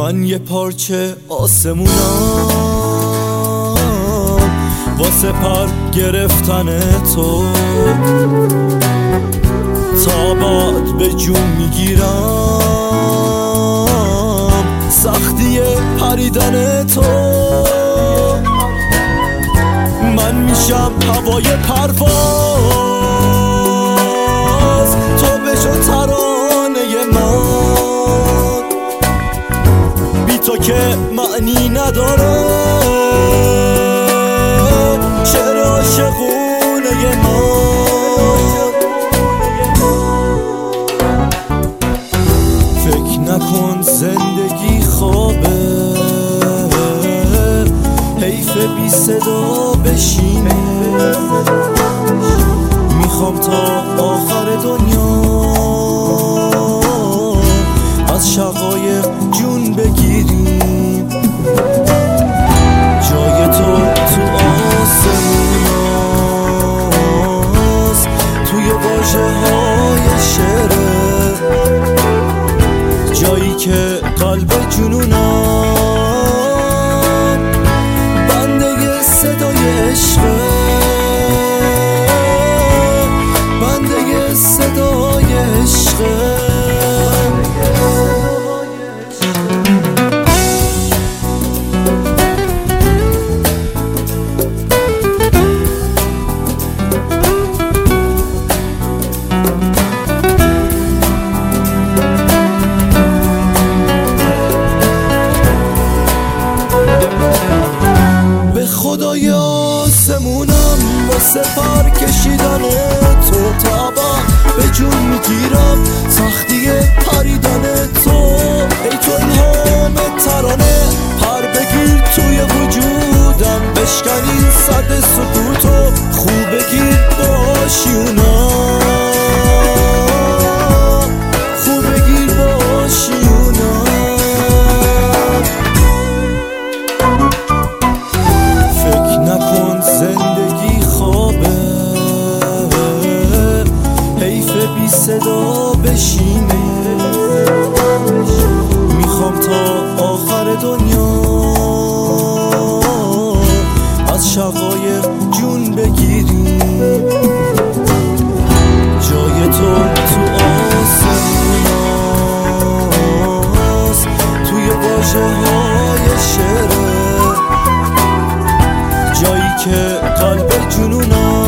من یه پارچه آسمونم واسه پر گرفتن تو، تا باد به جون میگیرم سختی پریدن تو. من میشم هوای پرواز، تو بشو ترانه من، بی تو که معنی نداره شعر عاشقونه من. فکر نکن زندگی خوابه، حیف بی صدا بشینه، میخوام تا آخر دنیا از شقایق جون بگیریم. جای تو آسموناست، توی واژه های شعره، جایی که قلب جنونم بنده صدای عشقه، بنده صدای عشقه. خدای آسمونم واسه پر کشیدن تو، تا به جون میگیرم سختی پریدن تو. ای تو الهام ترانه، پر بگیر توی وجودم، بشکن این صد سکوتو، خوب بگیر باشیونم، خوب بگیر باشیونم. نکن زندگی خوابه، حیف بی صدا بشینه، میخوام تا آخر دنیا از شقایق جون بگیریم. جای تو آسموناست، توی واژه های شعره، جایی که قلب جنونم